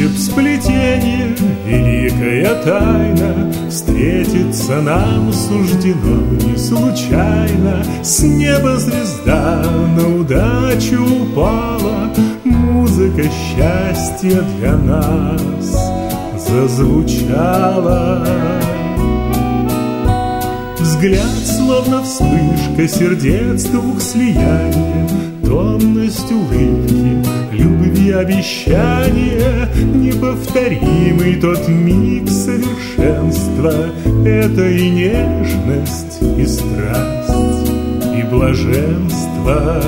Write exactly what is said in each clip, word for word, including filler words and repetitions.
Ищем сплетение, великая тайна. Встретиться нам суждено не случайно. С неба звезда на удачу упала. Музыка счастья для нас зазвучала. Взгляд, словно вспышка сердец двух слияния, томность улыбки, любви обещания, неповторимый тот миг совершенства. Это и нежность, и страсть, и блаженство.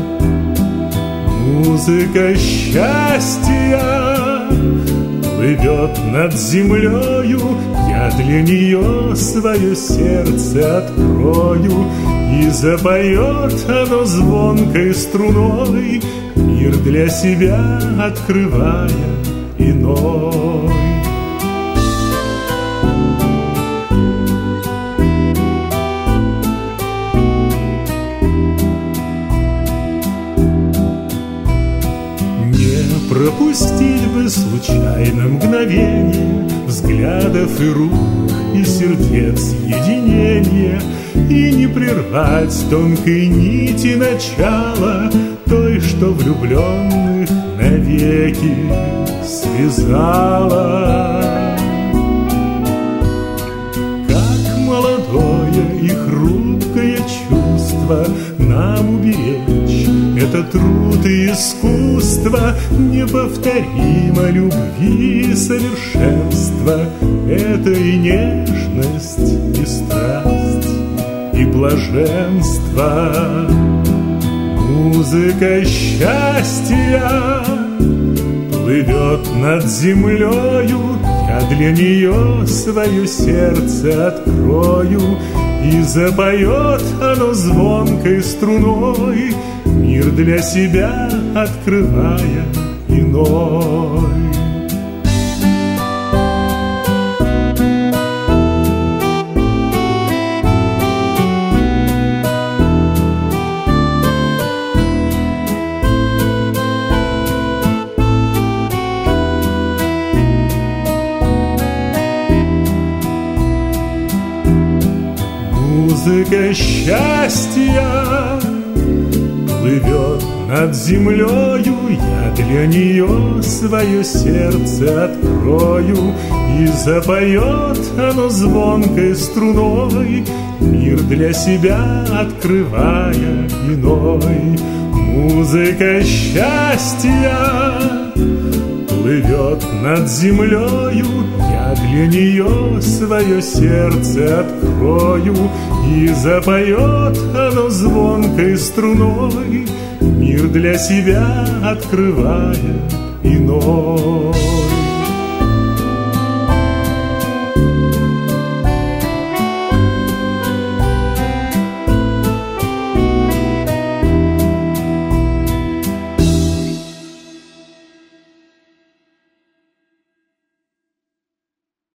Музыка счастья плывет над землею, я для нее свое сердце открою, и запоет оно звонкой струной, мир для себя открывая иной. Пропустить бы случайно мгновение взглядов и рук, и сердец единения, и не прервать тонкой нити начала той, что влюбленных навеки связала. Как молодое и хрупкое чувство нам уберечь, это труд и искусство, неповторимо любви совершенство. Это и нежность, и страсть, и блаженство. Музыка счастья плывет над землею, я для нее свое сердце открою, и запоет оно звонкой струной, мир для себя открывая иной. Музыка счастья плывет над землею, я для нее свое сердце открою, и запоет оно звонкой струной, мир для себя открывая иной. Музыка счастья плывет над землею, я для нее свое сердце открою, и запоет оно звонкой струной, мир для себя открывая иной.